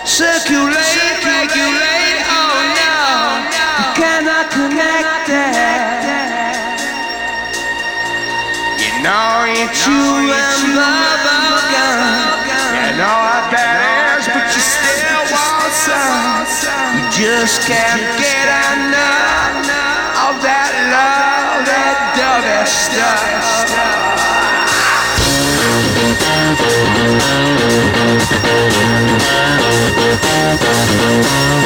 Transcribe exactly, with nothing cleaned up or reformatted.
Circulate, regulate, oh no, you cannot connect that. You know you're chewing bubble gum. You know what that is, but you still want some. You just can't get enough of that love, that dovey stuff. We'll be right back.